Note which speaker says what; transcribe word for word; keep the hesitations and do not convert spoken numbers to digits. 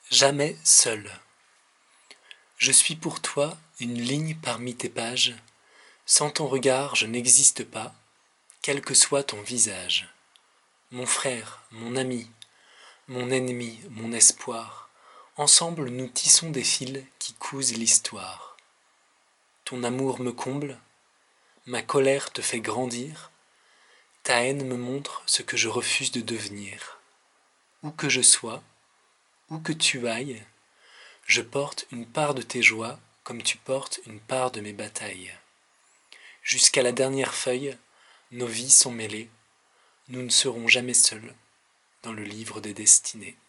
Speaker 1: Jamais seul. Je suis pour toi une ligne parmi tes pages. Sans ton regard je n'existe pas, quel que soit ton visage. Mon frère, mon ami, mon ennemi, mon espoir, ensemble nous tissons des fils qui cousent l'histoire. Ton amour me comble, ma colère te fait grandir, ta haine me montre ce que je refuse de devenir. Où que je sois, où que tu ailles, je porte une part de tes joies comme tu portes une part de mes batailles. Jusqu'à la dernière feuille, nos vies sont mêlées, nous ne serons jamais seuls dans le livre des destinées.